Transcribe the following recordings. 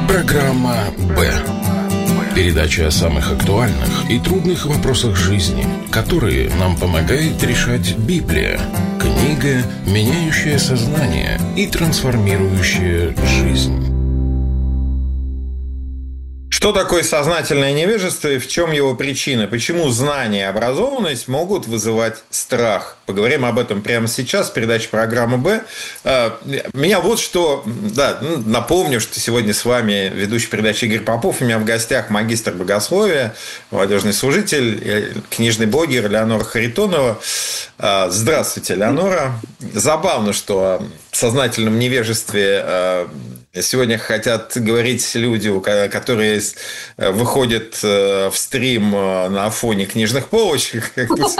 Программа «Б». Передача о самых актуальных и трудных вопросах жизни, которые нам помогает решать Библия. Книга, меняющая сознание и трансформирующая жизнь. Что такое сознательное невежество и в чем его причина? Почему знание и образованность могут вызывать страх? Поговорим об этом прямо сейчас в передаче программы «Б». Меня вот что... напомню, что сегодня с вами ведущий передачи Игорь Попов. У меня в гостях магистр богословия, молодежный служитель, книжный блогер Элеонора Харитонова. Здравствуйте, Элеонора. Забавно, что о сознательном невежестве... Сегодня хотят говорить люди, которые выходят в стрим на фоне книжных полочек.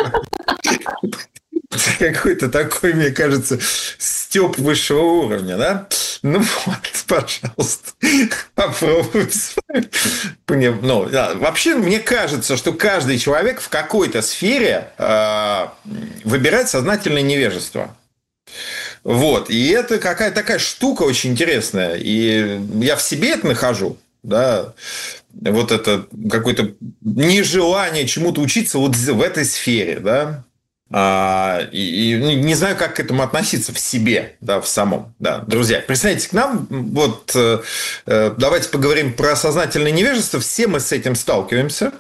Какой-то такой, мне кажется, стёб высшего уровня, да? Ну вот, пожалуйста, попробуем с вами. Вообще, мне кажется, что каждый человек в какой-то сфере выбирает сознательное невежество. Вот. И это какая-то такая штука очень интересная. И я в себе это нахожу. Да? Вот это какое-то нежелание чему-то учиться вот в этой сфере. Да? И не знаю, как к этому относиться в себе, да, в самом. Да. Друзья, присоединяйтесь к нам. Вот, давайте поговорим про сознательное невежество. Все мы с этим сталкиваемся.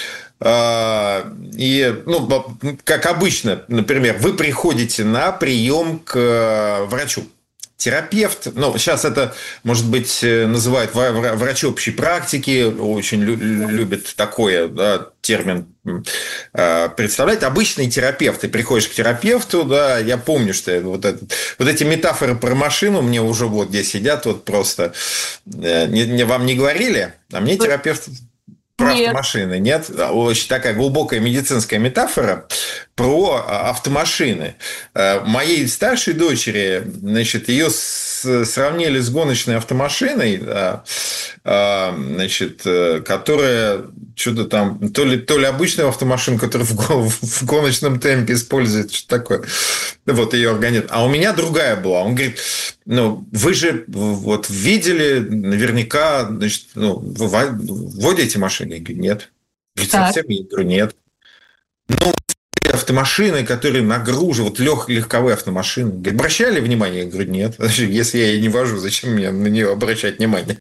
И, как обычно, например, вы приходите на прием к врачу. Терапевт, сейчас это, может быть, называют врачи общей практики, очень любят такой термин представлять. Обычный терапевт, ты приходишь к терапевту, да, я помню, что вот эти метафоры про машину мне уже вот здесь сидят, вот просто вам не говорили, а мне терапевт... Про автомашины, нет? Очень такая глубокая медицинская метафора про автомашины. Моей старшей дочери, значит, ее сравнили с гоночной автомашиной, значит, которая что-то там, то ли обычную автомашину, которая в гоночном темпе использует, что такое, вот ее организм. А у меня другая была. Он говорит, вы же вот видели наверняка, значит, вы водите машины? Я говорю, нет. Совсем я говорю, нет. Автомашины, которые нагружены, вот легковые автомашины. Говорит, обращали внимание? Я говорю, нет. Если я ее не вожу, зачем мне на нее обращать внимание?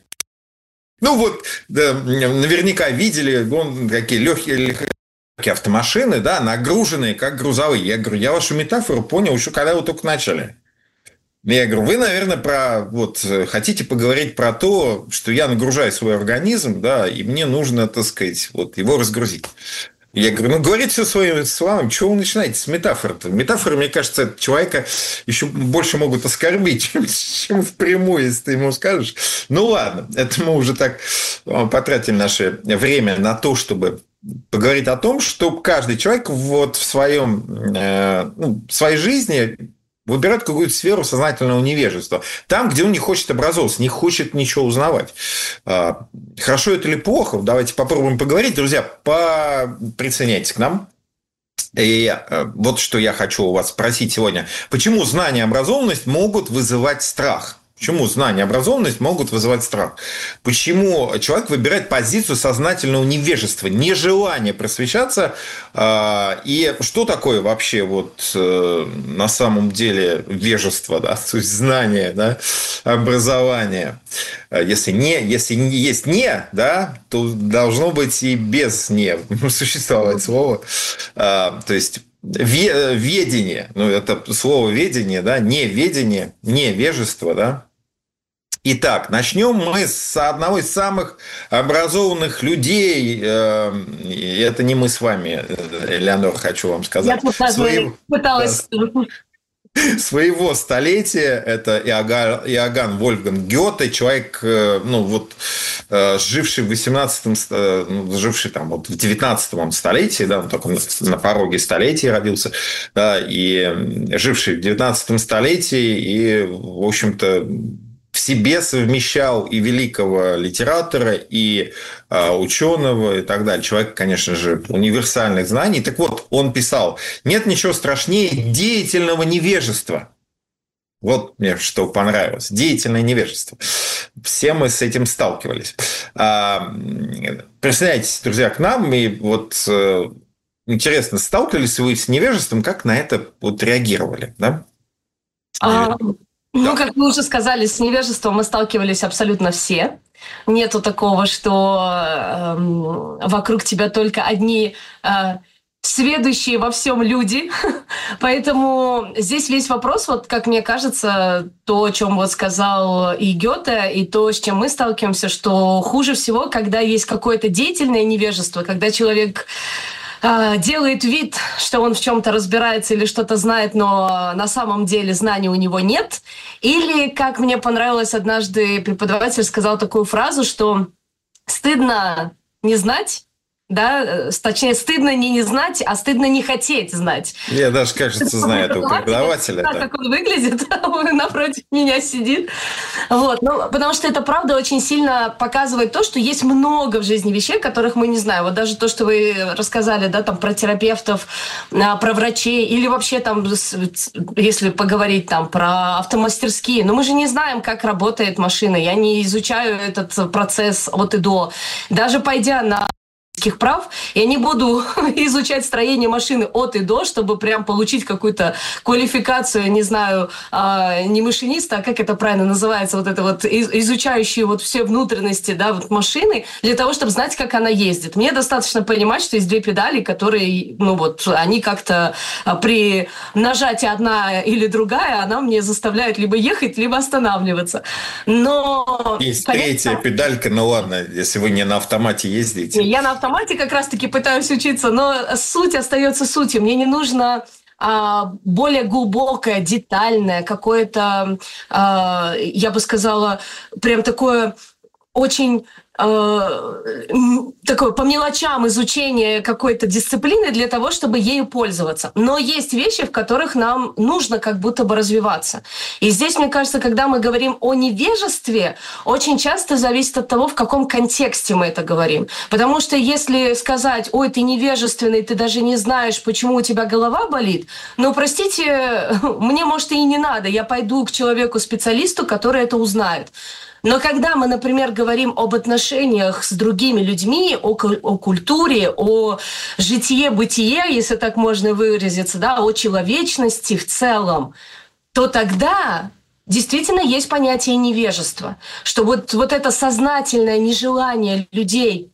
Наверняка видели такие легкие автомашины, да, нагруженные, как грузовые. Я говорю, я вашу метафору понял еще когда вы только начали. Я говорю, вы, наверное, хотите поговорить про то, что я нагружаю свой организм, да, и мне нужно, так сказать, его разгрузить. Я говорю, говорите все своими словами, чего вы начинаете с метафор-то? Метафоры, мне кажется, человека еще больше могут оскорбить, чем впрямую, если ты ему скажешь. Ладно, это мы уже так потратим наше время на то, чтобы поговорить о том, что каждый человек вот в своей жизни выбирает какую-то сферу сознательного невежества. Там, где он не хочет образовываться, не хочет ничего узнавать. Хорошо это или плохо? Давайте попробуем поговорить. Друзья, присоединяйтесь к нам. И вот что я хочу у вас спросить сегодня. Почему знание и образованность могут вызывать страх? Почему знание и образованность могут вызывать страх? Почему человек выбирает позицию сознательного невежества, нежелания просвещаться? И что такое вообще на самом деле вежество, да? То есть знание, да? Образование? Если есть «не», да, то должно быть и без «не» существовать слово. То есть ведение, это слово ведение, да, неведение, невежество, да. Итак, начнем мы с одного из самых образованных людей. Это не мы с вами, Элеонора, хочу вам сказать. Я пыталась... Своего столетия это Иоганн Вольфганг Гёте, человек, живший в 19 столетии, да, он только на пороге столетия родился, да, и живший в 19 столетии, и, в общем-то, в себе совмещал и великого литератора, и ученого, и так далее. Человек, конечно же, универсальных знаний. Так вот, он писал: «Нет ничего страшнее деятельного невежества». Вот мне что понравилось. Деятельное невежество. Все мы с этим сталкивались. Присоединяйтесь, друзья, к нам. И вот интересно, сталкивались вы с невежеством, как на это вот реагировали? Да? Ну, как мы уже сказали, с невежеством мы сталкивались абсолютно все. Нету такого, что вокруг тебя только одни сведущие во всем люди. Поэтому здесь весь вопрос, вот как мне кажется, то, о чем вот сказал и Гёте, и то, с чем мы сталкиваемся, что хуже всего, когда есть какое-то деятельное невежество, когда человек делает вид, что он в чем-то разбирается или что-то знает, но на самом деле знаний у него нет. Или, как мне понравилось, однажды преподаватель сказал такую фразу, что стыдно не знать, да, точнее, стыдно не знать, а стыдно не хотеть знать. Я даже, кажется, знаю этого преподавателя. Да, как он выглядит, он напротив меня сидит. Вот. Ну, потому что это, правда, очень сильно показывает то, что есть много в жизни вещей, которых мы не знаем. Вот даже то, что вы рассказали, да, там, про терапевтов, про врачей, или вообще там, если поговорить там про автомастерские, но мы же не знаем, как работает машина. Я не изучаю этот процесс от и до. Даже пойдя на прав, я не буду изучать строение машины от и до, чтобы прям получить какую-то квалификацию, не знаю, не машиниста, а как это правильно называется, вот это вот изучающие вот все внутренности, да, вот машины, для того, чтобы знать, как она ездит. Мне достаточно понимать, что есть две педали, которые, ну вот, они как-то при нажатии одна или другая, она мне заставляет либо ехать, либо останавливаться. Но есть третья педалька, ну ладно, если вы не на автомате ездите. Я на автомате как раз-таки пытаюсь учиться, но суть остается сутью. Мне не нужно более глубокое, детальное, какое-то, я бы сказала, прям такое очень такое по мелочам изучение какой-то дисциплины для того, чтобы ею пользоваться. Но есть вещи, в которых нам нужно как будто бы развиваться. И здесь, мне кажется, когда мы говорим о невежестве, очень часто зависит от того, в каком контексте мы это говорим. Потому что если сказать: ой, ты невежественный, ты даже не знаешь, почему у тебя голова болит, ну, простите, мне, может, и не надо. Я пойду к человеку-специалисту, который это узнает. Но когда мы, например, говорим об отношениях с другими людьми, о культуре, о житие-бытие, если так можно выразиться, да, о человечности в целом, то тогда действительно есть понятие невежества. Что вот это сознательное нежелание людей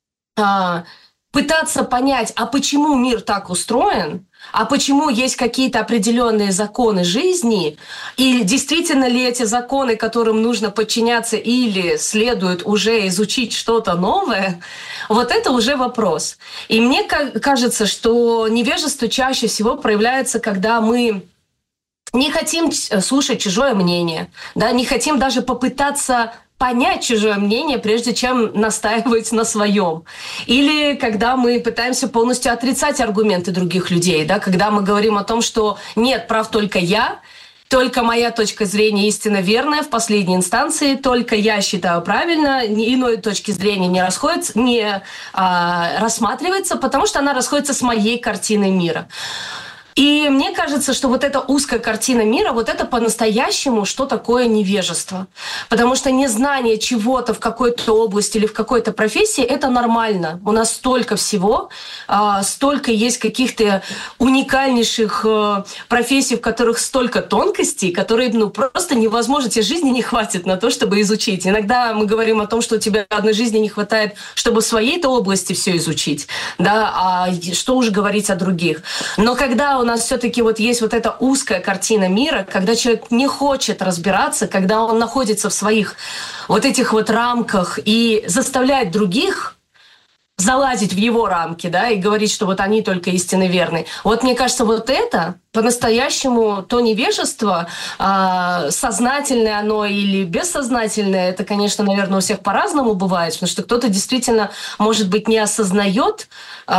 пытаться понять, а почему мир так устроен, а почему есть какие-то определенные законы жизни, и действительно ли эти законы, которым нужно подчиняться, или следует уже изучить что-то новое, вот это уже вопрос. И мне кажется, что невежество чаще всего проявляется, когда мы не хотим слушать чужое мнение, да, не хотим даже попытаться понять чужое мнение, прежде чем настаивать на своем. Или когда мы пытаемся полностью отрицать аргументы других людей, да, когда мы говорим о том, что нет, прав только я, только моя точка зрения истинно верная в последней инстанции, только я считаю правильно, иной точки зрения не рассматривается, потому что она расходится с моей картиной мира. И мне кажется, что вот эта узкая картина мира, вот это по-настоящему, что такое невежество. Потому что незнание чего-то в какой-то области или в какой-то профессии — это нормально. У нас столько всего, столько есть каких-то уникальнейших профессий, в которых столько тонкостей, которые просто невозможно, тебе жизни не хватит на то, чтобы изучить. Иногда мы говорим о том, что у тебя одной жизни не хватает, чтобы в своей-то области все изучить, да, а что уж говорить о других. Но когда у нас все-таки вот есть вот эта узкая картина мира, когда человек не хочет разбираться, когда он находится в своих вот этих вот рамках и заставляет других залазить в его рамки, да, и говорить, что вот они только истинно верны. Вот мне кажется, вот это по-настоящему то невежество, сознательное оно или бессознательное, это, конечно, наверное, у всех по-разному бывает, потому что кто-то действительно, может быть, не осознает,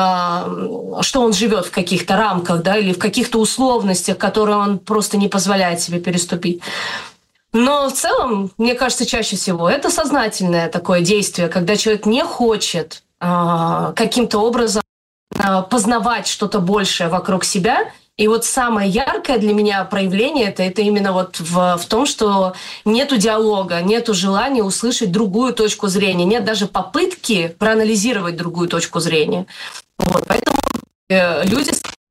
что он живет в каких-то рамках, да, или в каких-то условностях, которые он просто не позволяет себе переступить. Но в целом, мне кажется, чаще всего это сознательное такое действие, когда человек не хочет каким-то образом познавать что-то большее вокруг себя И вот самое яркое для меня проявление это именно вот в том, что нету диалога, нету желания услышать другую точку зрения, нет даже попытки проанализировать другую точку зрения. Вот, поэтому люди...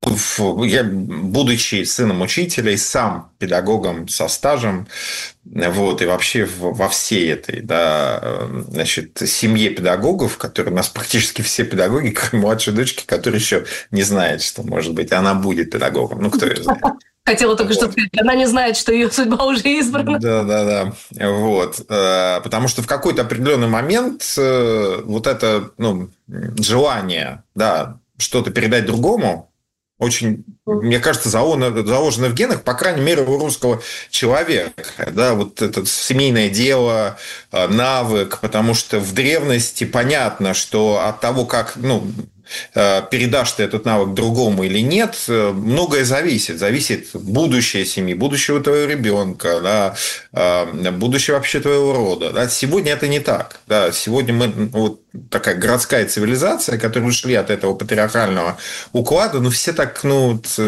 Я, будучи сыном учителя и сам педагогом со стажем, вот, и вообще во всей этой, да, значит, семье педагогов, которые у нас практически все педагоги, кроме младшей дочки, которая еще не знает, что, может быть, она будет педагогом. Ну, кто ее знает. Хотела только что сказать, она не знает, что ее судьба уже избрана. Да. Вот. Потому что в какой-то определенный момент вот это, желание, да, что-то передать другому, очень, мне кажется, заложено в генах, по крайней мере, у русского человека. Да, вот это семейное дело, навык, потому что в древности понятно, что от того, как, передашь ты этот навык другому или нет, многое зависит. Зависит будущее семьи, будущего твоего ребенка, да, будущее вообще твоего рода. Да. Сегодня это не так. Да. Сегодня мы вот такая городская цивилизация, которые ушли от этого патриархального уклада, все так, по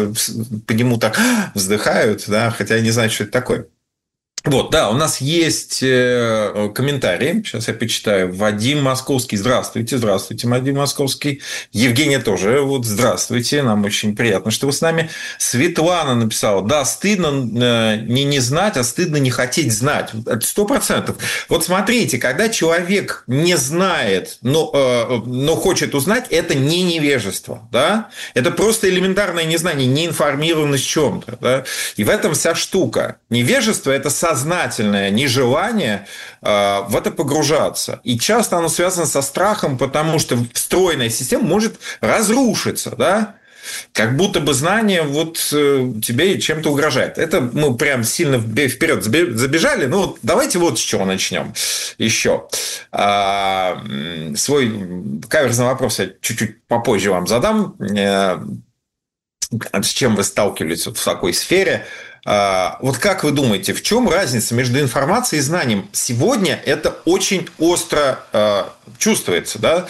нему так вздыхают, да, хотя я не знаю, что это такое. Вот, да, у нас есть комментарий. Сейчас я почитаю. Вадим Московский. Здравствуйте, Вадим Московский. Евгения тоже. Вот, здравствуйте. Нам очень приятно, что вы с нами. Светлана написала. Да, стыдно не знать, а стыдно не хотеть знать. 100%. Вот смотрите, когда человек не знает, но хочет узнать, это не невежество. Да? Это просто элементарное незнание, неинформированность в чем-то. Да? И в этом вся штука. Невежество – это сознательное нежелание в это погружаться. И часто оно связано со страхом, потому что встроенная система может разрушиться, да? Как будто бы знание вот тебе чем-то угрожает. Это мы прям сильно вперед забежали. Давайте вот с чего начнем еще. Свой каверзный вопрос я чуть-чуть попозже вам задам. С чем вы сталкивались в такой сфере? Вот как вы думаете, в чем разница между информацией и знанием? Сегодня это очень остро чувствуется, да?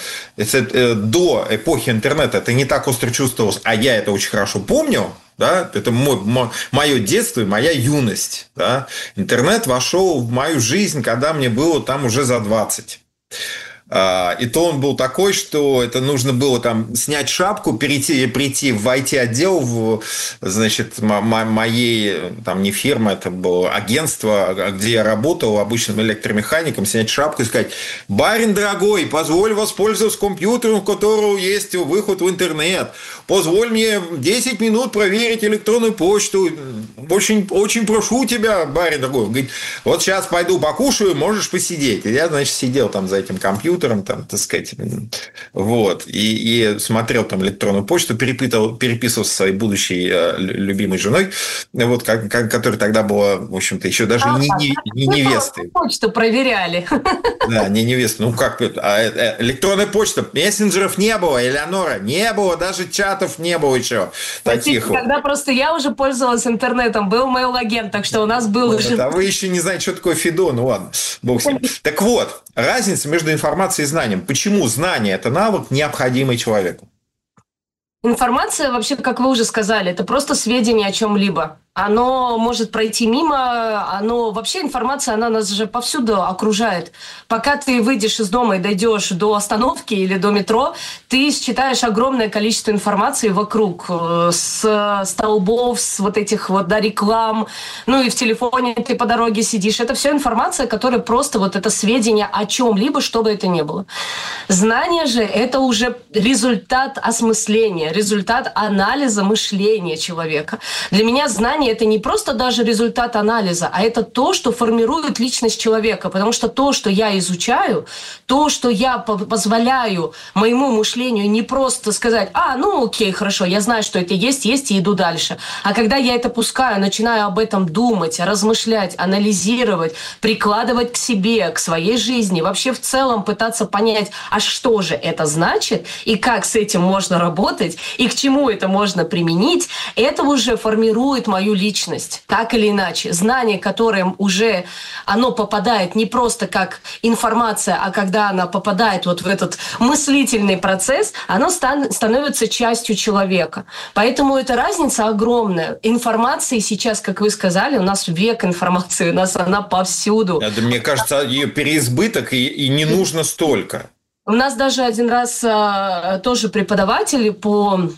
До эпохи интернета это не так остро чувствовалось, а я это очень хорошо помню. Да? Это мое детство и моя юность. Да? Интернет вошел в мою жизнь, когда мне было там уже за 20. И то он был такой, что это нужно было там снять шапку, прийти в IT-отдел, значит, моей, там не фирма, это было агентство, где я работал обычным электромехаником, снять шапку и сказать: барин дорогой, позволь воспользоваться компьютером, у которого есть выход в интернет, позволь мне 10 минут проверить электронную почту, очень, очень прошу тебя, барин дорогой. Он говорит: вот сейчас пойду покушаю, можешь посидеть. И я, значит, сидел там за этим компьютером, там, так сказать, вот, и смотрел там электронную почту, переписывался со своей будущей любимой женой, вот, которая тогда была, в общем-то, еще даже не невестой. Почту проверяли. Да, не невеста. Электронная почта, мессенджеров не было, Элеонора, не было, даже чатов не было еще. Таких. Тогда просто я уже пользовалась интернетом, был мейл-агент, так что у нас был уже... А вы еще не знаете, что такое Фидо, ладно, бог с ним. Так вот, разница между информацией и знанием. Почему знание – это навык, необходимый человеку? Информация, вообще, как вы уже сказали, это просто сведения о чем-либо. Оно может пройти мимо, вообще информация, она нас же повсюду окружает. Пока ты выйдешь из дома и дойдешь до остановки или до метро, ты считаешь огромное количество информации вокруг, с столбов, с вот этих вот, да, реклам, и в телефоне ты по дороге сидишь. Это все информация, которая просто вот это сведения о чем-либо, что бы это ни было. Знание же это уже результат осмысления, результат анализа мышления человека. Для меня знание это не просто даже результат анализа, а это то, что формирует личность человека. Потому что то, что я изучаю, то, что я позволяю моему мышлению не просто сказать: окей, хорошо, я знаю, что это есть, и иду дальше. А когда я это пускаю, начинаю об этом думать, размышлять, анализировать, прикладывать к себе, к своей жизни, вообще в целом пытаться понять, а что же это значит, и как с этим можно работать, и к чему это можно применить, это уже формирует мою свою личность, так или иначе. Знание, которое уже оно попадает не просто как информация, а когда она попадает вот в этот мыслительный процесс, оно становится частью человека. Поэтому эта разница огромная. Информации сейчас, как вы сказали, у нас век информации, у нас она повсюду. Это, мне кажется, ее переизбыток, и не нужно столько. У нас даже один раз тоже преподаватель по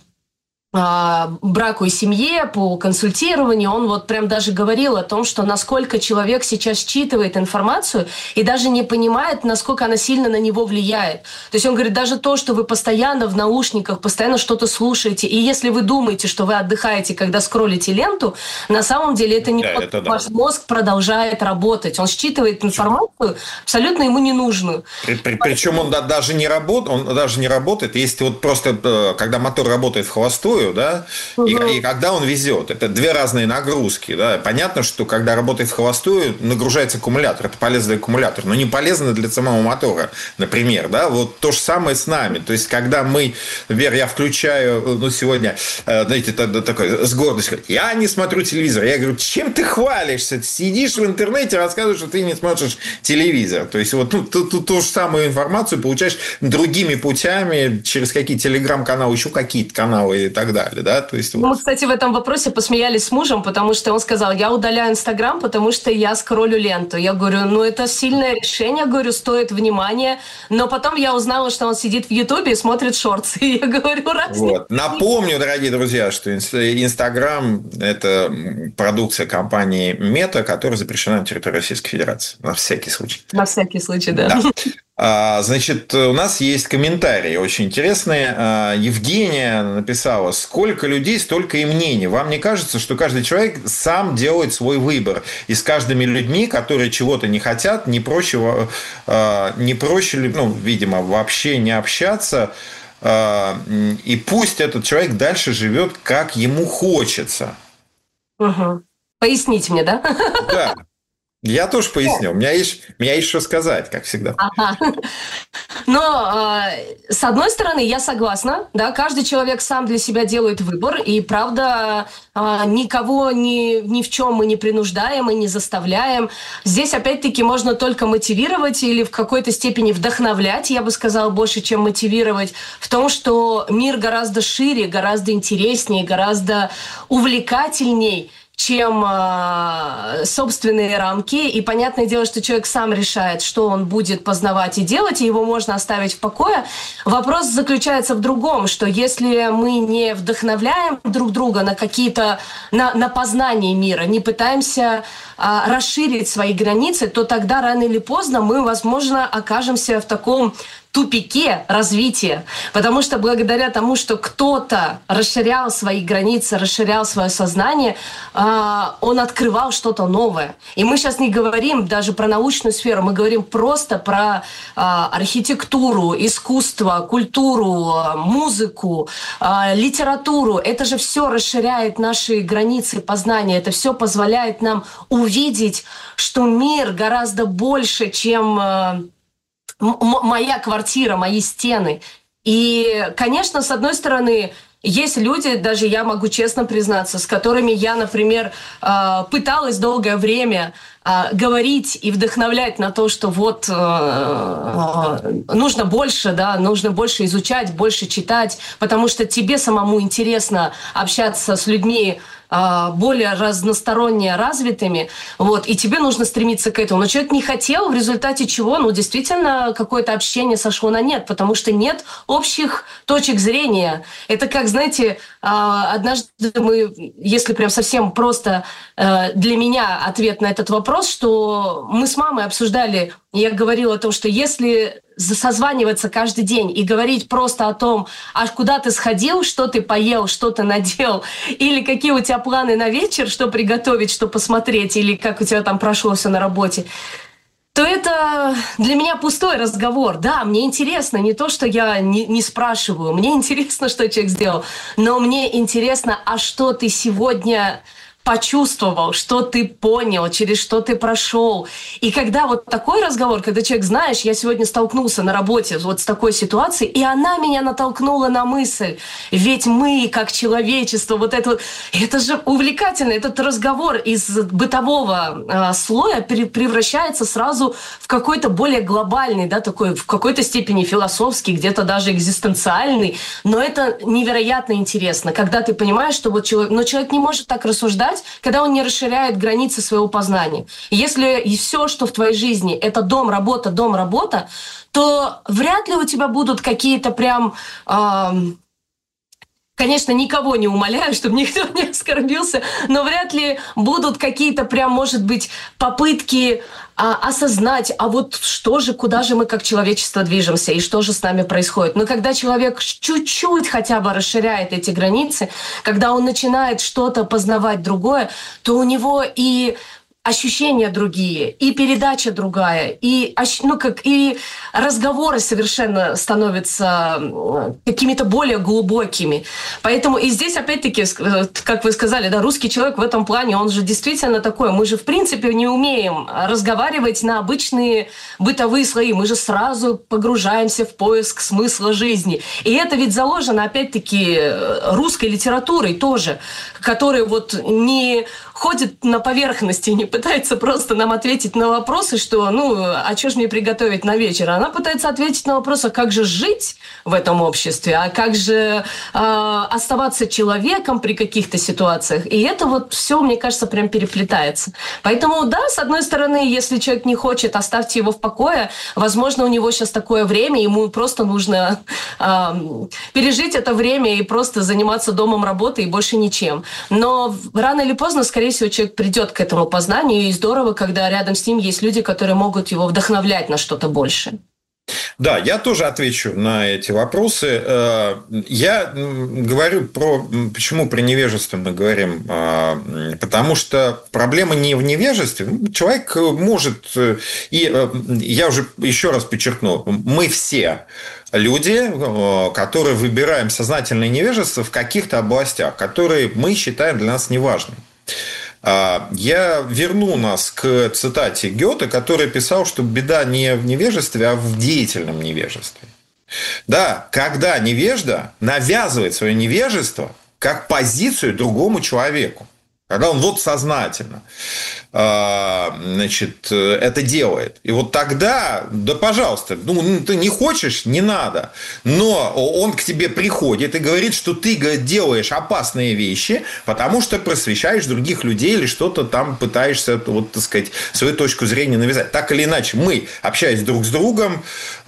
браку и семье, по консультированию, он вот прям даже говорил о том, что насколько человек сейчас считывает информацию и даже не понимает, насколько она сильно на него влияет. То есть он говорит, даже то, что вы постоянно в наушниках, постоянно что-то слушаете, и если вы думаете, что вы отдыхаете, когда скроллите ленту, на самом деле это не ваш мозг продолжает работать. Он считывает информацию абсолютно ему ненужную. Причем он даже не работает, если вот просто, когда мотор работает в холостую, да, и когда он везет. Это две разные нагрузки. Да. Понятно, что когда работает в холостую, нагружается аккумулятор. Это полезный аккумулятор, но не полезно для самого мотора, например. Да. Вот то же самое с нами. То есть, когда я включаю, сегодня, знаете, такой с гордостью, я не смотрю телевизор. Я говорю, чем ты хвалишься? Ты сидишь в интернете, рассказываешь, что ты не смотришь телевизор. То есть, вот тут ту же самую информацию получаешь другими путями, через какие телеграм-каналы, еще какие-то каналы и так далее, да, то есть... Мы, кстати, в этом вопросе посмеялись с мужем, потому что он сказал, я удаляю Инстаграм, потому что я скроллю ленту. Я говорю, это сильное решение, говорю, стоит внимания, но потом я узнала, что он сидит в Ютубе и смотрит шортсы, и я говорю, вот. Напомню, дорогие друзья, что Инстаграм – это продукция компании Мета, которая запрещена на территории Российской Федерации, на всякий случай. На всякий случай, да. Значит, у нас есть комментарии очень интересные. Евгения написала, сколько людей, столько и мнений. Вам не кажется, что каждый человек сам делает свой выбор? И с каждыми людьми, которые чего-то не хотят, не проще ли, видимо, вообще не общаться? И пусть этот человек дальше живет, как ему хочется. Угу. Поясните мне, да? Да. Я тоже поясню. У меня есть что сказать, как всегда. Ага. Но, с одной стороны, я согласна. Да, каждый человек сам для себя делает выбор. И, правда, никого ни в чем мы не принуждаем и не заставляем. Здесь, опять-таки, можно только мотивировать или в какой-то степени вдохновлять, я бы сказала, больше, чем мотивировать, в том, что мир гораздо шире, гораздо интереснее, гораздо увлекательней, чем собственные рамки. И понятное дело, что человек сам решает, что он будет познавать и делать, и его можно оставить в покое. Вопрос заключается в другом, что если мы не вдохновляем друг друга на какие-то, на познание мира, не пытаемся расширить свои границы, то тогда рано или поздно мы, возможно, окажемся в таком тупике развития. Потому что благодаря тому, что кто-то расширял свои границы, расширял свое сознание, он открывал что-то новое. И мы сейчас не говорим даже про научную сферу, мы говорим просто про архитектуру, искусство, культуру, музыку, литературу. Это же все расширяет наши границы познания. Это все позволяет нам увидеть, что мир гораздо больше, чем моя квартира, мои стены. И, конечно, с одной стороны, есть люди, даже я могу честно признаться, с которыми я, например, пыталась долгое время говорить и вдохновлять на то, что вот нужно больше, да, нужно больше изучать, больше читать, потому что тебе самому интересно общаться с людьми более разносторонне развитыми, вот, и тебе нужно стремиться к этому. Но человек не хотел, в результате чего, действительно, какое-то общение сошло на нет, потому что нет общих точек зрения. Это как, знаете, однажды мы, если прям совсем просто для меня ответ на этот вопрос, что мы с мамой обсуждали, я говорила о том, что если созваниваться каждый день и говорить просто о том, куда ты сходил, что ты поел, что ты надел, или какие у тебя планы на вечер, что приготовить, что посмотреть, или как у тебя там прошло все на работе, то это для меня пустой разговор. Да, мне интересно не то, что я не спрашиваю, мне интересно, что человек сделал, но мне интересно, что ты сегодня почувствовал, что ты понял, через что ты прошел. И когда вот такой разговор, когда человек, знаешь, я сегодня столкнулся на работе вот с такой ситуацией, и она меня натолкнула на мысль, ведь мы, как человечество, вот это же увлекательно, этот разговор из бытового слоя превращается сразу в какой-то более глобальный, да, такой, в какой-то степени философский, где-то даже экзистенциальный, но это невероятно интересно, когда ты понимаешь, что вот человек не может так рассуждать, когда он не расширяет границы своего познания. Если и все, что в твоей жизни, это дом, работа, то вряд ли у тебя будут какие-то прям... Конечно, никого не умоляю, чтобы никто не оскорбился, но вряд ли будут какие-то прям, может быть, попытки осознать, а вот что же, куда же мы как человечество движемся и что же с нами происходит. Но когда человек чуть-чуть хотя бы расширяет эти границы, когда он начинает что-то познавать другое, то у него и ощущения другие, и передача другая, и разговоры совершенно становятся какими-то более глубокими. Поэтому и здесь, опять-таки, как вы сказали, да, русский человек в этом плане, он же действительно такой. Мы же, в принципе, не умеем разговаривать на обычные бытовые слои. Мы же сразу погружаемся в поиск смысла жизни. И это ведь заложено, опять-таки, русской литературой тоже, которая вот не ходит на поверхности, не пытается просто нам ответить на вопросы, что, а что же мне приготовить на вечер? Она пытается ответить на вопрос, а как же жить в этом обществе, а как же оставаться человеком при каких-то ситуациях. И это вот все, мне кажется, прям переплетается. Поэтому, да, с одной стороны, если человек не хочет, оставьте его в покое. Возможно, у него сейчас такое время, ему просто нужно пережить это время и просто заниматься домом, работой и больше ничем. Но рано или поздно, скорее всего, человек придет к этому познанию, и здорово, когда рядом с ним есть люди, которые могут его вдохновлять на что-то большее. Да, я тоже отвечу на эти вопросы. Я говорю почему про невежество мы говорим, потому что проблема не в невежестве. Человек может, и я уже еще раз подчеркну, мы все люди, которые выбираем сознательное невежество в каких-то областях, которые мы считаем для нас неважными. Я верну нас к цитате Гёте, который писал, что беда не в невежестве, а в деятельном невежестве. Да, когда невежда навязывает свое невежество как позицию другому человеку, когда он вот сознательно это делает. И вот тогда, да, пожалуйста, ты не хочешь, не надо. Но он к тебе приходит и говорит, что ты делаешь опасные вещи, потому что просвещаешь других людей или что-то там пытаешься, вот, так сказать, свою точку зрения навязать. Так или иначе, мы, общаясь друг с другом,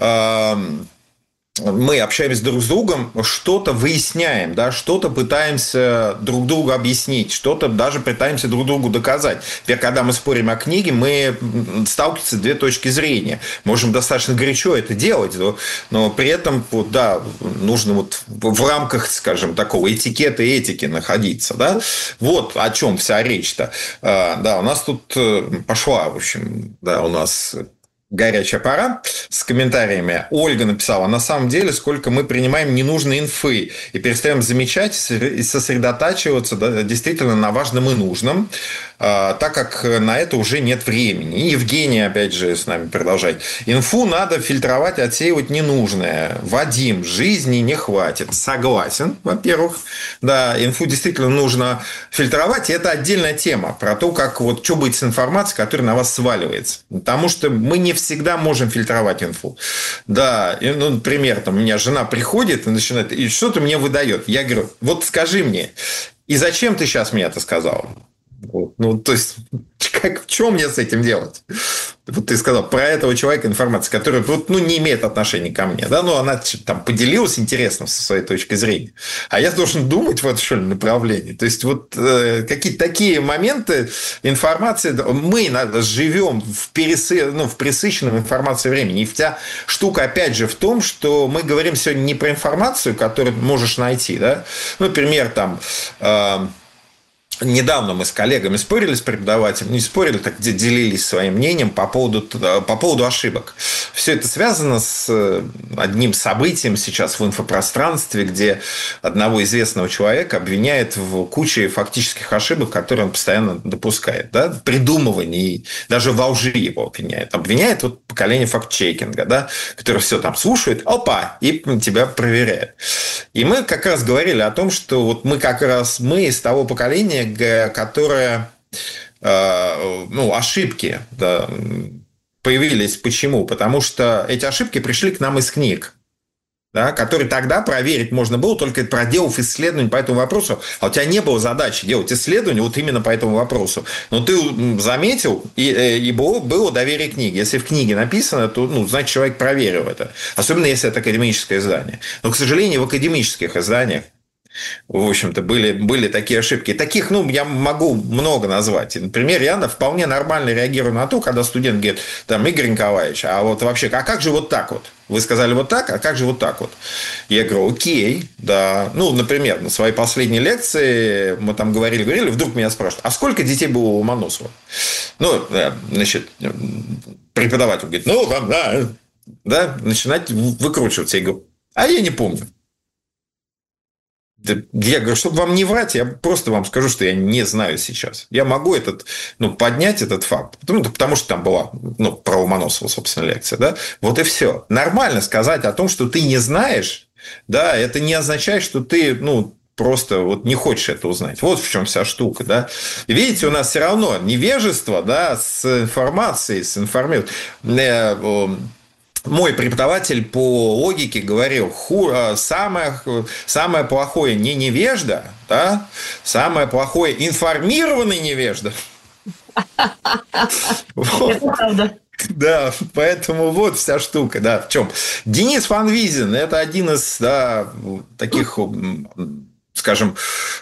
что-то выясняем, да, что-то пытаемся друг другу объяснить, что-то даже пытаемся друг другу доказать. Теперь, когда мы спорим о книге, мы сталкиваемся с две точки зрения. Можем достаточно горячо это делать, но при этом, да, нужно вот в рамках, скажем, такого этикета и этики находиться. Да? Вот о чем вся речь-то. Да, у нас тут пошла, в общем, да, у нас... горячая пора с комментариями. Ольга написала: на самом деле, сколько мы принимаем ненужной инфы и перестаем замечать и сосредотачиваться, да, действительно на важном и нужном, так как на это уже нет времени. И Евгения, опять же, с нами продолжает. Инфу надо фильтровать, отсеивать ненужное. Вадим, жизни не хватит. Согласен, во-первых. Да, инфу действительно нужно фильтровать. И это отдельная тема про то, как вот что быть с информацией, которая на вас сваливается. Потому что мы не всегда можем фильтровать инфу. Да, например, у меня жена приходит и начинает, и что-то мне выдает. Я говорю: вот скажи мне, и зачем ты сейчас мне это сказал? То есть, что мне с этим делать? Вот ты сказал про этого человека информация, которая не имеет отношения ко мне. Да? Она там поделилась интересно со своей точки зрения. А я должен думать в этом направлении. То есть, какие-то такие моменты информации. Мы живем в пресыщенном информацией времени. И вся штука, опять же, в том, что мы говорим сегодня не про информацию, которую можешь найти. Да? Например, Недавно мы с коллегами спорили с преподавателем, не спорили, так делились своим мнением по поводу ошибок. Все это связано с одним событием сейчас в инфопространстве, где одного известного человека обвиняют в куче фактических ошибок, которые он постоянно допускает. Да? В придумывании, даже во лжи его обвиняют. Обвиняет вот поколение факт-чекинга, да? Которое все там слушает, опа, и тебя проверяет. И мы как раз говорили о том, что вот мы из того поколения, которое, ошибки, да, появились. Почему? Потому что эти ошибки пришли к нам из книг, да, которые тогда проверить можно было, только проделав исследование по этому вопросу. А у тебя не было задачи делать исследование вот именно по этому вопросу. Но ты заметил, и было доверие книге. Если в книге написано, то значит, человек проверил это. Особенно, если это академическое издание. Но, к сожалению, в академических изданиях, в общем-то, были такие ошибки. Таких, я могу много назвать. Например, я вполне нормально реагирую на то, когда студент говорит, там, Игорь Николаевич, а вот вообще, а как же вот так вот? Вы сказали вот так, а как же вот так вот? Я говорю, окей, да. Например, на своей последней лекции мы там говорили, вдруг меня спрашивают, а сколько детей было у Ломоносова? Значит, преподаватель говорит, да, начинать выкручиваться. Я говорю, а я не помню. Я говорю, чтобы вам не врать, я просто вам скажу, что я не знаю сейчас. Я могу поднять этот факт, потому что там была про Ломоносова, собственно, лекция. Да? Вот и все. Нормально сказать о том, что ты не знаешь, да, это не означает, что ты просто не хочешь это узнать. Вот в чем вся штука. Да? И видите, у нас все равно невежество, да, с информацией, с информацией. Мой преподаватель по логике говорил, самое плохое не невежда, да? Самое плохое информированный невежда. Это правда. Да, поэтому вот вся штука. Да, в чем? Денис Ван Визин – это один из таких, скажем,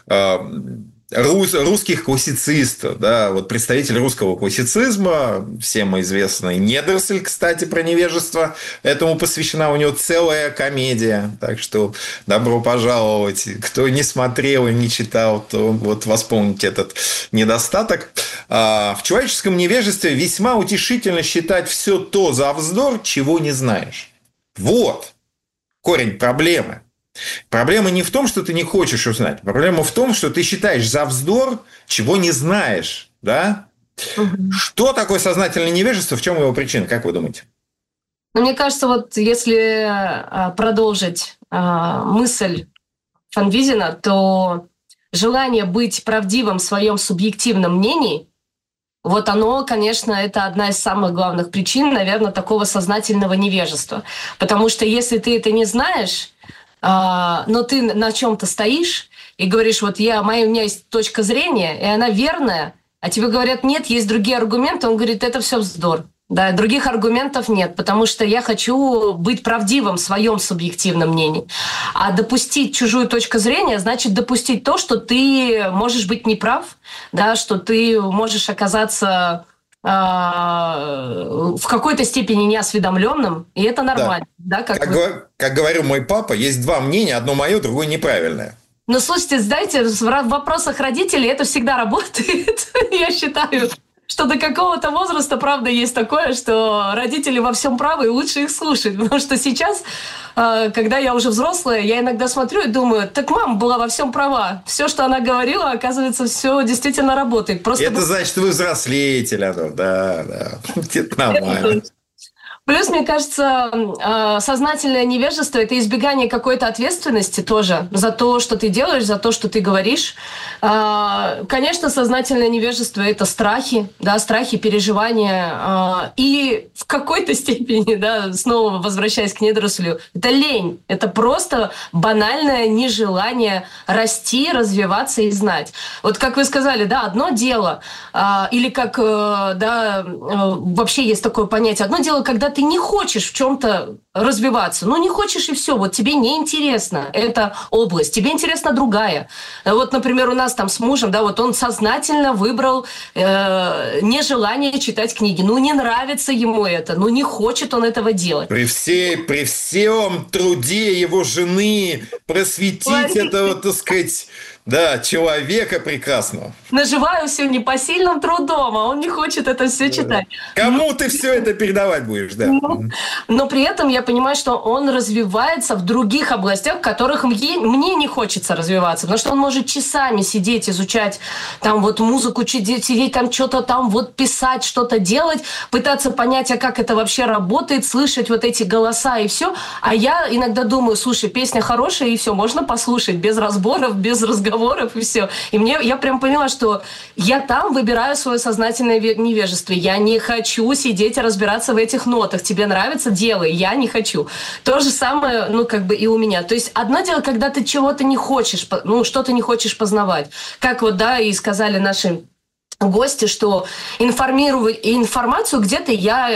русских классицистов, да, вот представитель русского классицизма, всем известный Недоросль, кстати, про невежество, этому посвящена у него целая комедия, так что добро пожаловать. Кто не смотрел и не читал, то вот восполните этот недостаток. В человеческом невежестве весьма утешительно считать все то за вздор, чего не знаешь. Вот корень проблемы. Проблема не в том, что ты не хочешь узнать. Проблема в том, что ты считаешь за вздор, чего не знаешь. Да? Что такое сознательное невежество? В чем его причина? Как вы думаете? Мне кажется, вот если продолжить мысль Фанвизина, то желание быть правдивым в своем субъективном мнении, вот оно, конечно, это одна из самых главных причин, наверное, такого сознательного невежества. Потому что если ты это не знаешь, но ты на чем-то стоишь и говоришь, вот у меня есть точка зрения, и она верная, а тебе говорят, нет, есть другие аргументы, он говорит, это все вздор. Да, других аргументов нет, потому что я хочу быть правдивым в своем субъективном мнении. А допустить чужую точку зрения значит допустить то, что ты можешь быть неправ, да, что ты можешь оказаться в какой-то степени неосведомленным, и это нормально. Да. Да, как говорил мой папа, есть два мнения, одно мое, другое неправильное. Но слушайте, знаете, в вопросах родителей это всегда работает, я считаю, что до какого-то возраста, правда, есть такое, что родители во всем правы, и лучше их слушать. Потому что сейчас, когда я уже взрослая, я иногда смотрю и думаю, так мама была во всем права. Все, что она говорила, оказывается, все действительно работает. Просто это значит, вы взрослеете, Леонид. Да. Это нормально. Плюс, мне кажется, сознательное невежество – это избегание какой-то ответственности тоже за то, что ты делаешь, за то, что ты говоришь. Конечно, сознательное невежество – это страхи, да, страхи, переживания. И в какой-то степени, да, снова возвращаясь к Недорослю, это лень. Это просто банальное нежелание расти, развиваться и знать. Вот как вы сказали, да, одно дело, или как, да, вообще есть такое понятие, одно дело, когда ты не хочешь в чем-то развиваться. Не хочешь и все. Вот тебе не интересна эта область, тебе интересна другая. Вот, например, у нас там с мужем, да, вот он сознательно выбрал нежелание читать книги. Не нравится ему это, не хочет он этого делать. При всем труде его жены просветить этого, так сказать, Да, человека прекрасного. Наживаю все непосильным трудом, а он не хочет это все читать. Кому ты все это передавать будешь, да? Но при этом я понимаю, что он развивается в других областях, в которых мне не хочется развиваться. Потому что он может часами сидеть, изучать там вот музыку, сидеть там что-то там вот писать, что-то делать, пытаться понять, а как это вообще работает, слышать вот эти голоса и все. А я иногда думаю, слушай, песня хорошая, и все, можно послушать без разборов, без разговоров и все. И я прям поняла, что я там выбираю свое сознательное невежество. Я не хочу сидеть и разбираться в этих нотах. Тебе нравится — делай. Я не хочу. То же самое, и у меня. То есть одно дело, когда ты чего-то не хочешь, что-то не хочешь познавать. Как и сказали наши гости, что информацию где-то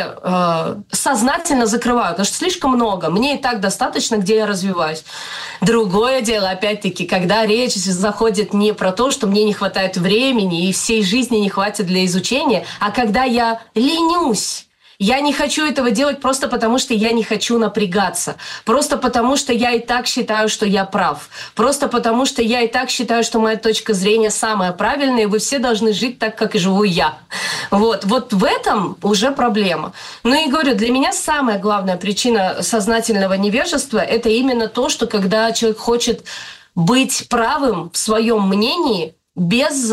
я сознательно закрываю, потому что слишком много. Мне и так достаточно, где я развиваюсь. Другое дело, опять-таки, когда речь заходит не про то, что мне не хватает времени и всей жизни не хватит для изучения, а когда я ленюсь. Я не хочу этого делать просто потому, что я не хочу напрягаться. Просто потому, что я и так считаю, что я прав. Просто потому, что я и так считаю, что моя точка зрения самая правильная, и вы все должны жить так, как и живу я. Вот в этом уже проблема. И говорю, для меня самая главная причина сознательного невежества – это именно то, что когда человек хочет быть правым в своем мнении, без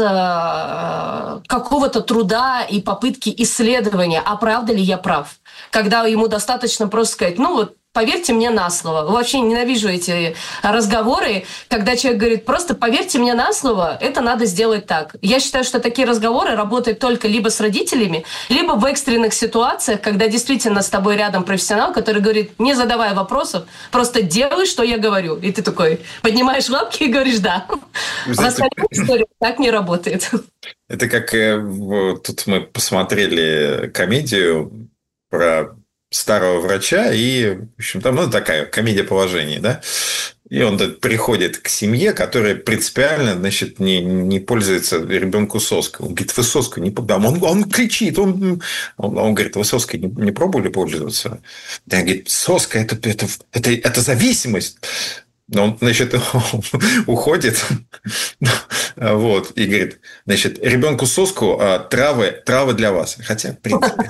какого-то труда и попытки исследования, а правда ли я прав. Когда ему достаточно просто сказать, поверьте мне на слово. Вообще ненавижу эти разговоры, когда человек говорит, просто поверьте мне на слово, это надо сделать так. Я считаю, что такие разговоры работают только либо с родителями, либо в экстренных ситуациях, когда действительно с тобой рядом профессионал, который говорит, не задавай вопросов, просто делай, что я говорю. И ты такой поднимаешь лапки и говоришь «да». В остальных историях так не работает. Это как тут мы посмотрели комедию про старого врача, и, в общем, там, такая комедия положений, да, и он приходит к семье, которая принципиально, значит, не пользуется ребенку соской. Он говорит, вы соской не пробовали? Он кричит, он говорит, вы соской не пробовали пользоваться? Да, он говорит, соска это зависимость. Он, значит, уходит, и говорит, значит, ребенку соску, травы для вас. Хотя, в принципе...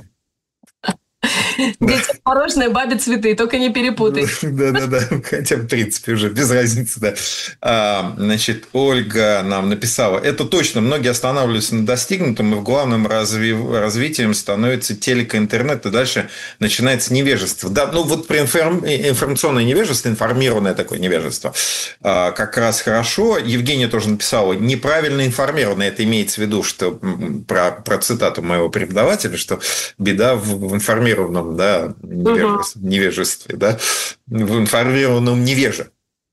Дети мороженое, бабе цветы, только не перепутай. Да. Хотя, в принципе, уже без разницы, да. Значит, Ольга нам написала, это точно, многие останавливаются на достигнутом, и в главном развитием становится телека, интернет, и дальше начинается невежество. Да, про информационное невежество, информированное такое невежество, как раз хорошо. Евгения тоже написала, неправильно информированное, это имеется в виду, что про цитату моего преподавателя, что беда в информированном, невежестве, да, в информированном невеже.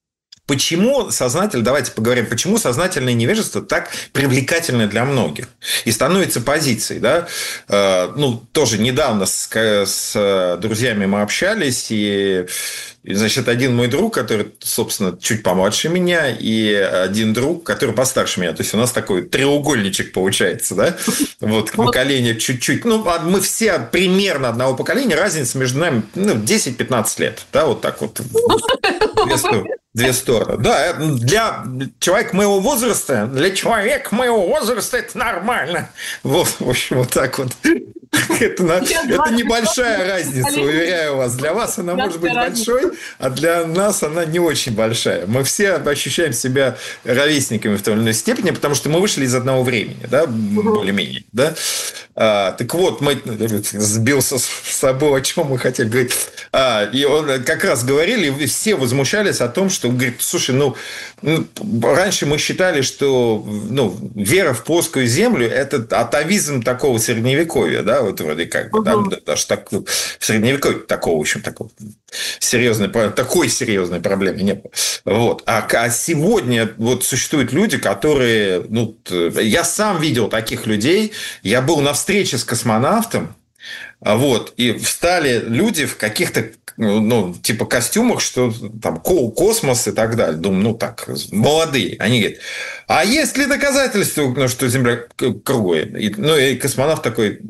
Давайте поговорим, почему сознательное невежество так привлекательно для многих и становится позицией, да? Тоже недавно с друзьями мы общались, и значит, один мой друг, который, собственно, чуть помладше меня, и один друг, который постарше меня. То есть, у нас такой треугольничек получается, да? Поколение чуть-чуть. Мы все примерно одного поколения, разница между нами 10-15 лет. Да, вот так вот. Две стороны. Да, для человека моего возраста это нормально. В общем, вот так вот. Это небольшая разница, уверяю вас. Для вас она может быть большой, а для нас она не очень большая. Мы все ощущаем себя ровесниками в той или иной степени, потому что мы вышли из одного времени, да, более-менее. Да? Так вот, мы сбился с собой, о чем мы хотели говорить. И он как раз говорили, и все возмущались о том, что, говорит, слушай, раньше мы считали, что вера в плоскую землю – это атовизм такого средневековья, да, вроде как бы, даже так, в средневековье такого, в общем, такой серьезной проблемы не было. А сегодня существуют люди, которые, я сам видел таких людей, я был на встрече с космонавтом, и встали люди в каких-то, типа костюмах, что там космос и так далее. Думаю, молодые. Они говорят, а есть ли доказательства, что Земля круглая? И космонавт такой...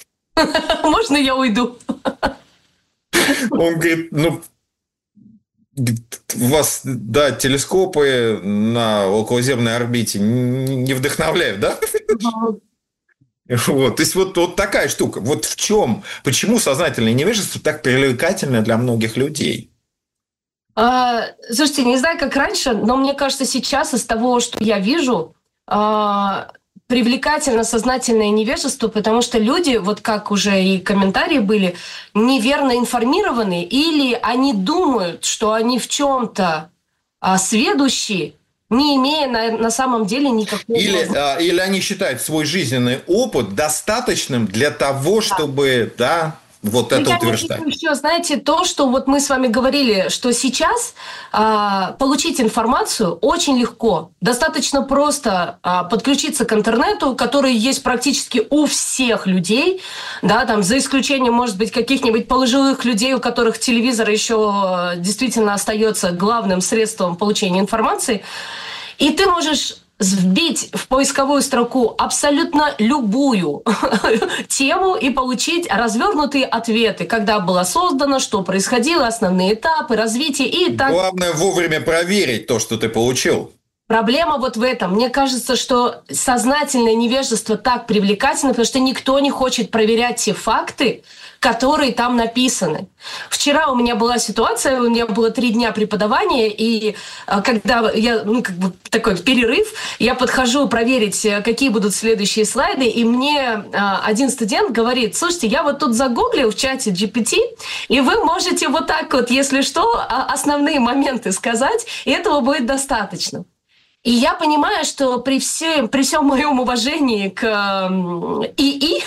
Можно я уйду? Он говорит, у вас, да, телескопы на околоземной орбите не вдохновляют, да? Вот, то есть вот такая штука. Вот в чем, почему сознательное невежество так привлекательно для многих людей? Слушайте, не знаю, как раньше, но мне кажется, сейчас из того, что я вижу, привлекательно сознательное невежество, потому что люди, вот как уже и комментарии были, неверно информированы, или они думают, что они в чем-то сведущие, не имея на самом деле никакого... Или они считают свой жизненный опыт достаточным для того, чтобы, да, вот это утверждать. Еще, знаете, то, что вот мы с вами говорили, что сейчас получить информацию очень легко. Достаточно просто подключиться к интернету, который есть практически у всех людей, да, там, за исключением, может быть, каких-нибудь пожилых людей, у которых телевизор еще действительно остается главным средством получения информации. И ты можешь вбить в поисковую строку абсолютно любую тему и получить развернутые ответы, когда было создано, что происходило, основные этапы развития и так. Главное вовремя проверить то, что ты получил. Проблема вот в этом. Мне кажется, что сознательное невежество так привлекательно, потому что никто не хочет проверять те факты, которые там написаны. Вчера у меня была ситуация, у меня было 3 дня преподавания, и когда я, такой перерыв, я подхожу проверить, какие будут следующие слайды, и мне один студент говорит: слушайте, я вот тут загуглил в чате GPT, и вы можете вот так вот, если что, основные моменты сказать, и этого будет достаточно. И я понимаю, что при всем моем уважении к ИИ,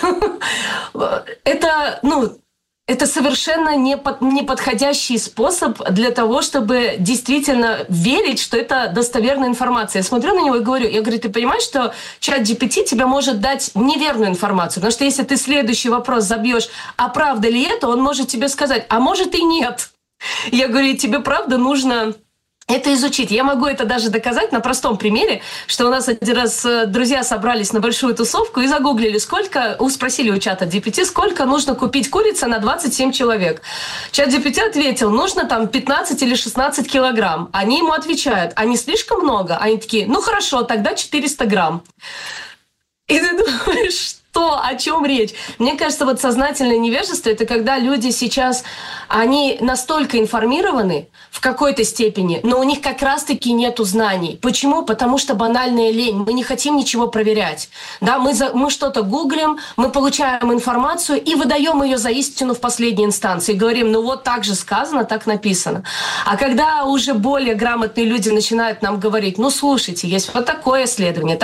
это совершенно неподходящий способ для того, чтобы действительно верить, что это достоверная информация. Я смотрю на него и говорю, ты понимаешь, что чат GPT тебе может дать неверную информацию? Потому что если ты следующий вопрос забьешь, а правда ли это, он может тебе сказать, а может и нет. Я говорю, тебе правда нужно это изучить. Я могу это даже доказать на простом примере, что у нас один раз друзья собрались на большую тусовку и загуглили, спросили у чата GPT, сколько нужно купить курицы на 27 человек. Чат GPT ответил, нужно там 15 или 16 килограмм. Они ему отвечают, а не слишком много? Они такие, хорошо, тогда 400 грамм. И ты думаешь, о чем речь? Мне кажется, вот сознательное невежество – это когда люди сейчас, они настолько информированы в какой-то степени, но у них как раз-таки нету знаний. Почему? Потому что банальная лень. Мы не хотим ничего проверять. Да, мы что-то гуглим, мы получаем информацию и выдаем ее за истину в последней инстанции. И говорим, вот так же сказано, так написано. А когда уже более грамотные люди начинают нам говорить, слушайте, есть вот такое исследование,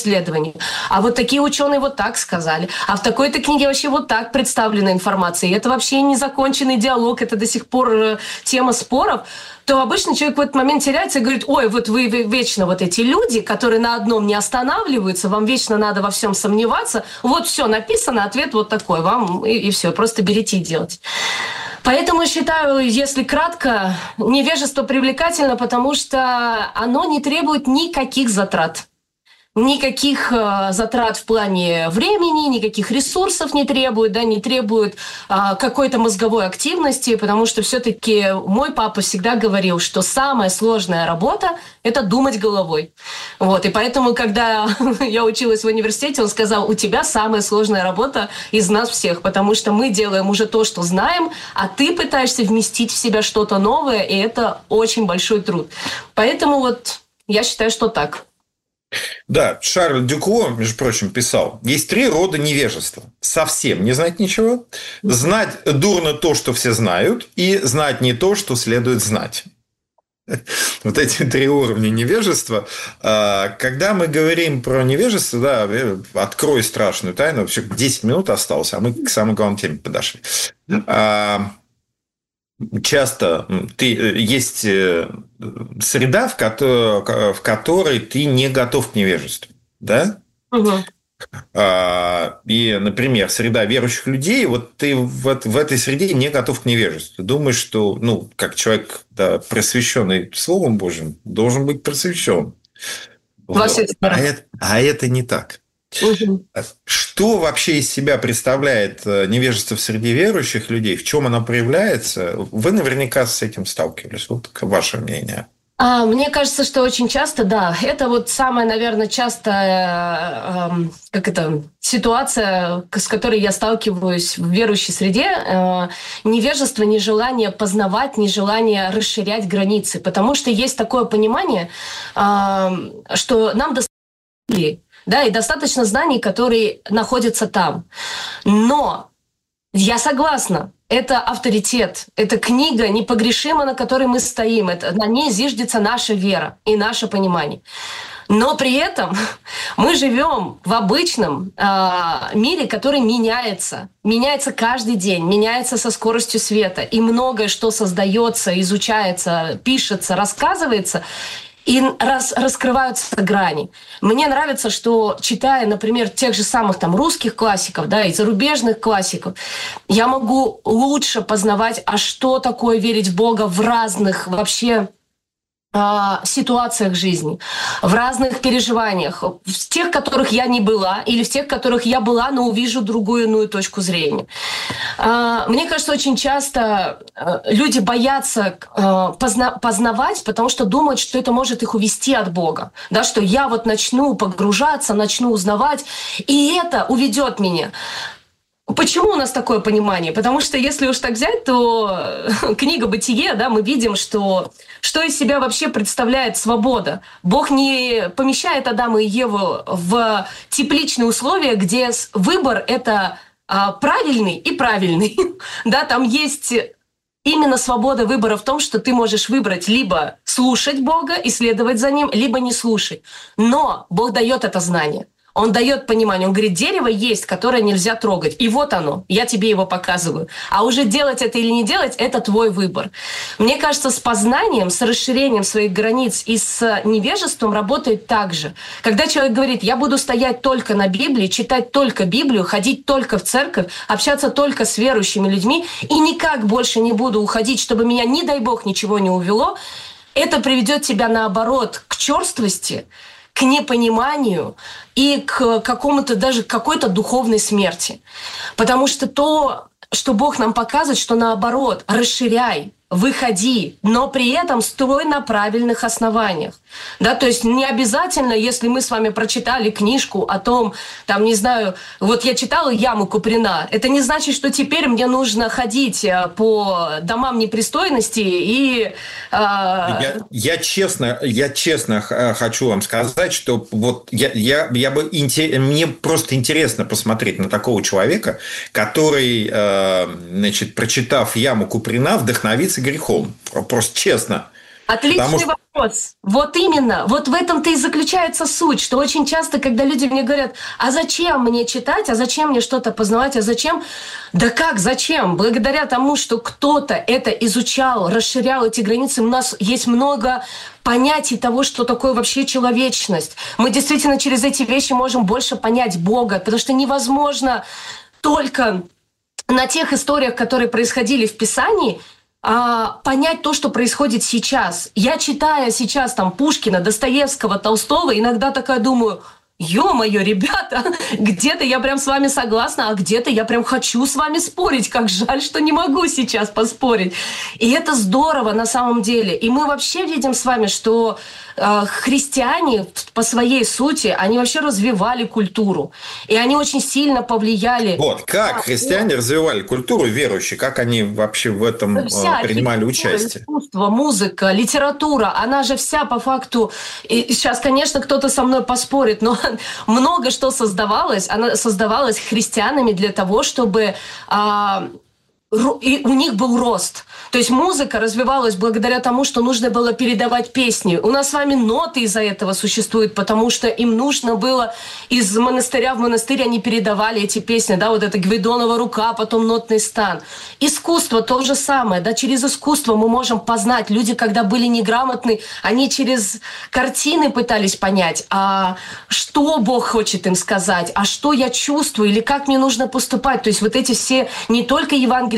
а вот такие ученые вот так сказали, а в такой-то книге вообще вот так представлена информация, и это вообще незаконченный диалог, это до сих пор тема споров, то обычно человек в этот момент теряется и говорит, ой, вот вы вечно вот эти люди, которые на одном не останавливаются, вам вечно надо во всем сомневаться, вот все написано, ответ вот такой, вам и все, просто берите и делайте. Поэтому считаю, если кратко, невежество привлекательно, потому что оно не требует никаких затрат. Никаких затрат в плане времени, никаких ресурсов не требует, не требует какой-то мозговой активности, потому что все-таки мой папа всегда говорил, что самая сложная работа – это думать головой. Вот, и поэтому, когда я училась в университете, он сказал, у тебя самая сложная работа из нас всех, потому что мы делаем уже то, что знаем, а ты пытаешься вместить в себя что-то новое, и это очень большой труд. Поэтому вот я считаю, что так. Да, Шарль Дюкло, между прочим, писал, есть 3 рода невежества. Совсем не знать ничего, знать дурно то, что все знают, и знать не то, что следует знать. Вот эти 3 уровня невежества. Когда мы говорим про невежество, да, открою страшную тайну, вообще 10 минут осталось, а мы к самой главной теме подошли. Часто есть среда, в которой ты не готов к невежеству. Да? Угу. И, например, среда верующих людей, вот ты в этой среде не готов к невежеству. Ты думаешь, что, как человек, да, просвещенный Словом Божьим, должен быть просвещен. Вот. А это не так. Мгм. Что вообще из себя представляет невежество среди верующих людей? В чем оно проявляется? Вы наверняка с этим сталкивались. Вот ваше мнение. Мне кажется, что очень часто, да, это вот самая, наверное, частая ситуация, с которой я сталкиваюсь в верующей среде. Невежество, нежелание познавать, нежелание расширять границы. Потому что есть такое понимание, что нам достаточно, да, и достаточно знаний, которые находятся там. Но я согласна. Это авторитет, это книга непогрешима, на которой мы стоим. На ней зиждется наша вера и наше понимание. Но при этом мы живем в обычном мире, который меняется. Меняется каждый день, меняется со скоростью света. И многое, что создается, изучается, пишется, рассказывается, и раскрываются грани. Мне нравится, что, читая, например, тех же самых там русских классиков, да, и зарубежных классиков, я могу лучше познавать, а что такое верить в Бога в разных вообще ситуациях жизни, в разных переживаниях, в тех, в которых я не была, или в тех, в которых я была, но увижу другую иную точку зрения. Мне кажется, очень часто люди боятся познавать, потому что думают, что это может их увести от Бога, да, что я вот начну погружаться, начну узнавать, и это уведет меня. Почему у нас такое понимание? Потому что если уж так взять, то книга «Бытие», да, мы видим, что из себя вообще представляет свобода. Бог не помещает Адама и Еву в тепличные условия, где выбор – это правильный и правильный. Да, там есть именно свобода выбора в том, что ты можешь выбрать либо слушать Бога и следовать за Ним, либо не слушать. Но Бог дает это знание. Он дает понимание. Он говорит, дерево есть, которое нельзя трогать. И вот оно, я тебе его показываю. А уже делать это или не делать, это твой выбор. Мне кажется, с познанием, с расширением своих границ и с невежеством работает так же. Когда человек говорит, я буду стоять только на Библии, читать только Библию, ходить только в церковь, общаться только с верующими людьми и никак больше не буду уходить, чтобы меня, не дай Бог, ничего не увело, это приведет тебя, наоборот, к черствости, к непониманию и к какому-то даже какой-то духовной смерти. Потому что то, что Бог нам показывает, что наоборот, расширяй, выходи, но при этом строй на правильных основаниях. Да, то есть не обязательно, если мы с вами прочитали книжку о том, там, не знаю, вот я читала «Яму Куприна», это не значит, что теперь мне нужно ходить по домам непристойности и... Я честно хочу вам сказать, что вот мне просто интересно посмотреть на такого человека, который, значит, прочитав «Яму Куприна», вдохновится грехом. Просто честно. Отличный вопрос. Вот именно. Вот в этом-то и заключается суть, что очень часто, когда люди мне говорят, а зачем мне читать, а зачем мне что-то познавать, а зачем? Да как, зачем? Благодаря тому, что кто-то это изучал, расширял эти границы, у нас есть много понятий того, что такое вообще человечность. Мы действительно через эти вещи можем больше понять Бога, потому что невозможно только на тех историях, которые происходили в Писании, понять то, что происходит сейчас. Я, читая сейчас там Пушкина, Достоевского, Толстого, иногда такая думаю, ё-моё, ребята, где-то я прям с вами согласна, а где-то я прям хочу с вами спорить. Как жаль, что не могу сейчас поспорить. И это здорово на самом деле. И мы вообще видим с вами, что христиане по своей сути, они вообще развивали культуру. И они очень сильно повлияли... Вот, как христиане развивали культуру, верующие, как они вообще в этом принимали участие? Искусство, музыка, литература, она же вся по факту... И сейчас, конечно, кто-то со мной поспорит, но много что создавалось, она создавалась христианами для того, чтобы... И у них был рост. То есть музыка развивалась благодаря тому, что нужно было передавать песни. У нас с вами ноты из-за этого существуют, потому что им нужно было из монастыря в монастырь, они передавали эти песни, да, вот это Гвидонова рука, потом нотный стан. Искусство то же самое, да, через искусство мы можем познать. Люди, когда были неграмотны, они через картины пытались понять, а что Бог хочет им сказать, а что я чувствую, или как мне нужно поступать. То есть вот эти все не только евангельские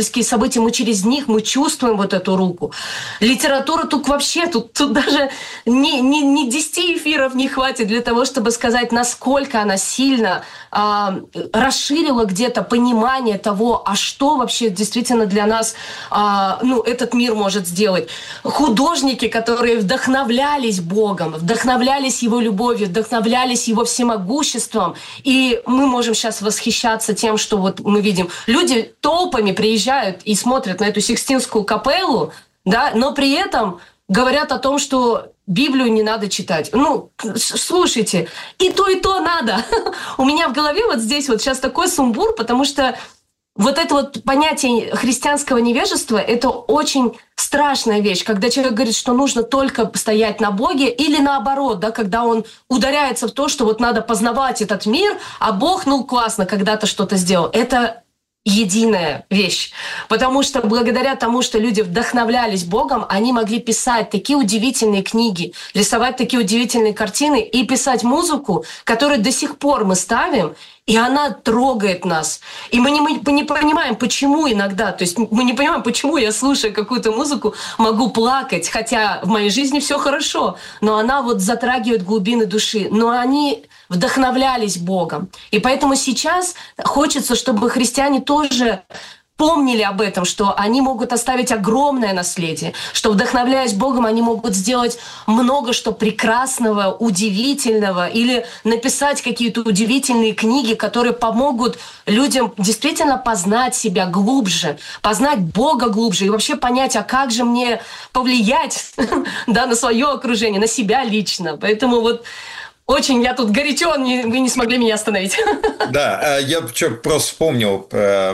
ангельские события, мы через них, мы чувствуем вот эту руку. Литература тут вообще, тут даже не 10 эфиров не хватит для того, чтобы сказать, насколько она сильно расширила где-то понимание того, а что вообще действительно для нас этот мир может сделать. Художники, которые вдохновлялись Богом, вдохновлялись Его любовью, вдохновлялись Его всемогуществом, и мы можем сейчас восхищаться тем, что вот мы видим. Люди толпами приезжают и смотрят на эту Сикстинскую капеллу, да, но при этом говорят о том, что Библию не надо читать. Слушайте, и то надо. У меня в голове вот здесь вот сейчас такой сумбур, потому что вот это вот понятие христианского невежества – это очень страшная вещь, когда человек говорит, что нужно только стоять на Боге, или наоборот, да, когда он ударяется в то, что вот надо познавать этот мир, а Бог, классно, когда-то что-то сделал. Это единая вещь. Потому что благодаря тому, что люди вдохновлялись Богом, они могли писать такие удивительные книги, рисовать такие удивительные картины и писать музыку, которую до сих пор мы ставим, и она трогает нас. И мы не понимаем, почему иногда. То есть мы не понимаем, почему я, слушая какую-то музыку, могу плакать, хотя в моей жизни все хорошо, но она вот затрагивает глубины души. Но они вдохновлялись Богом. И поэтому сейчас хочется, чтобы христиане тоже помнили об этом, что они могут оставить огромное наследие, что, вдохновляясь Богом, они могут сделать много что прекрасного, удивительного, или написать какие-то удивительные книги, которые помогут людям действительно познать себя глубже, познать Бога глубже и вообще понять, а как же мне повлиять на свое окружение, на себя лично. Поэтому вот очень я тут горячо, вы не смогли меня остановить. Да, я просто вспомнил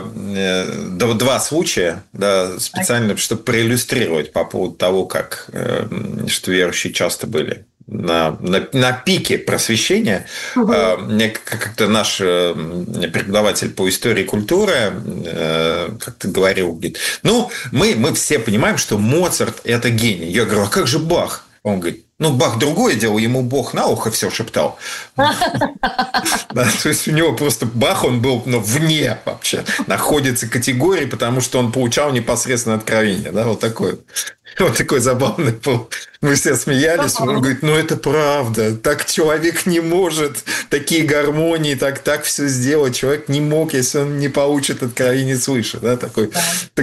два случая, да, специально, чтобы проиллюстрировать по поводу того, что верующие часто были на пике просвещения. Как-то наш преподаватель по истории и культуре как-то говорил, говорит, мы все понимаем, что Моцарт – это гений. Я говорю, а как же Бах? Он говорит, Бах другое дело, ему Бог на ухо все шептал. То есть у него просто Бах, он был вне вообще, находится категории, потому что он получал непосредственно откровение. Вот такой забавный был. Мы все смеялись, он говорит, это правда, так человек не может, такие гармонии, так все сделать, человек не мог, если он не получит откровение свыше. Такой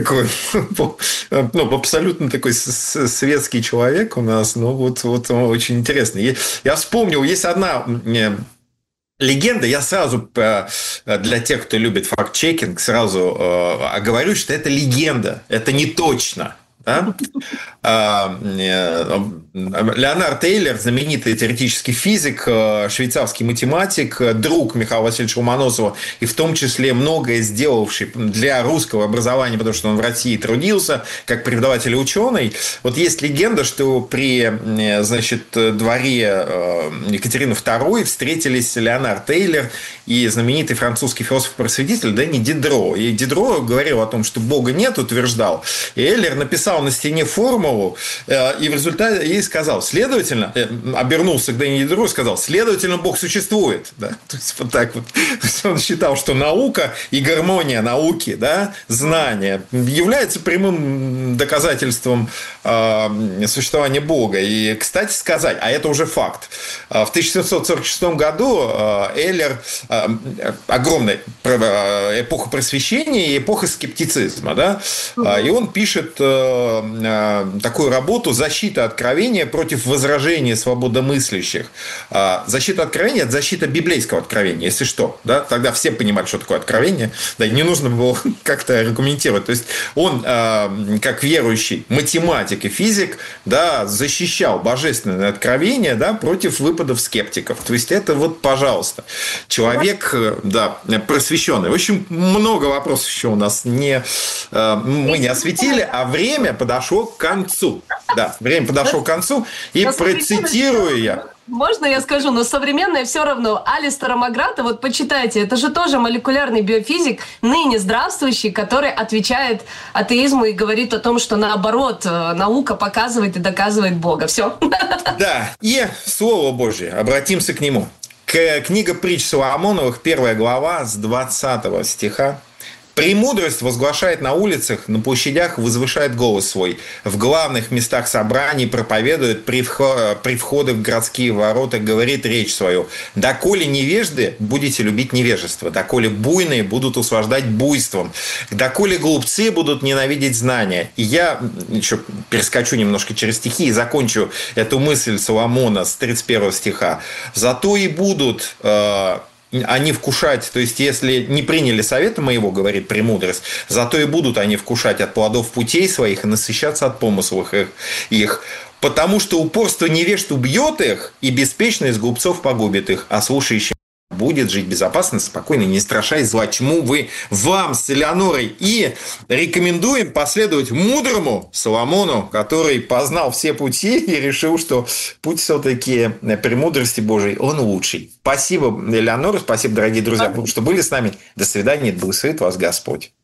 абсолютно такой светский человек у нас, вот он очень интересный. Я вспомнил, есть одна легенда, я сразу для тех, кто любит факт-чекинг, сразу оговорюсь, что это легенда, это не точно. Да? Леонард Эйлер, знаменитый теоретический физик, швейцарский математик, друг Михаила Васильевича Ломоносова, и в том числе многое сделавший для русского образования, потому что он в России трудился, как преподаватель и ученый. Вот есть легенда, что при дворе Екатерины II встретились Леонард Эйлер и знаменитый французский философ-просветитель Дени Дидро. И Дидро говорил о том, что Бога нет, утверждал. И Эйлер написал на стене формулу, и в результате ей сказал, следовательно, обернулся к Дени Дидро и сказал, следовательно, Бог существует. Да? То есть, вот так вот. То есть, он считал, что наука и гармония науки, да, знания, является прямым доказательством существования Бога. И, кстати сказать, а это уже факт, в 1746 году Эйлер, огромная эпоха просвещения и эпоха скептицизма, да, и он пишет такую работу «Защита откровения против возражения свободомыслящих». Защита откровения – это защита библейского откровения, если что. Да? Тогда все понимают, что такое откровение. Да, не нужно было как-то аргументировать. То есть, он, как верующий математик и физик, да, защищал божественное откровение, да, против выпадов скептиков. То есть, это вот, пожалуйста, человек, да, просвещенный. В общем, много вопросов еще у нас мы не осветили, а время подошло к концу. Да, время подошло к концу. И процитирую я. Можно я скажу? Но современное все равно. Алистера Маграта, вот почитайте, это же тоже молекулярный биофизик, ныне здравствующий, который отвечает атеизму и говорит о том, что наоборот, наука показывает и доказывает Бога. Все. Да, и Слово Божье, обратимся к нему. Книга притч Соломоновых, 1 глава, с 20 стиха. Премудрость возглашает на улицах, на площадях, возвышает голос свой. В главных местах собраний проповедует, при входе в городские ворота говорит речь свою. Доколе невежды, будете любить невежество. Доколе буйные, будут услаждать буйством. Доколе глупцы, будут ненавидеть знания. И я еще перескочу немножко через стихи и закончу эту мысль Соломона с 31 стиха. «Зато и будут они вкушать, то есть, если не приняли совета моего, говорит премудрость, зато и будут они вкушать от плодов путей своих и насыщаться от помыслов их. Потому что упорство невежд убьет их, и беспечность глупцов погубит их, а слушающий будет жить безопасно, спокойно, не страшась зла. Чему вам с Элеонорой и рекомендуем последовать мудрому Соломону, который познал все пути и решил, что путь все-таки премудрости Божией, он лучший. Спасибо, Элеонора, спасибо, дорогие друзья, что были с нами. До свидания, да благословит вас Господь.